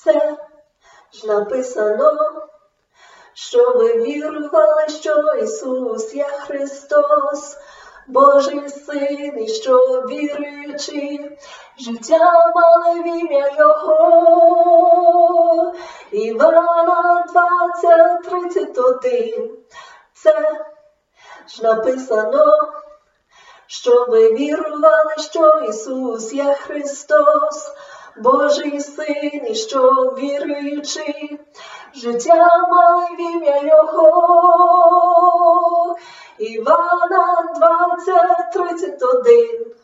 Це ж написано, що ви вірували, що Ісус є Христос, Божий Син, і що віруючи, життя мали в ім'я Його. Івана 20:31. Це ж написано, що ви вірували, що Ісус є Христос, Божий Син, і що віруючи, життя мали в ім'я Його. Івана 20:31.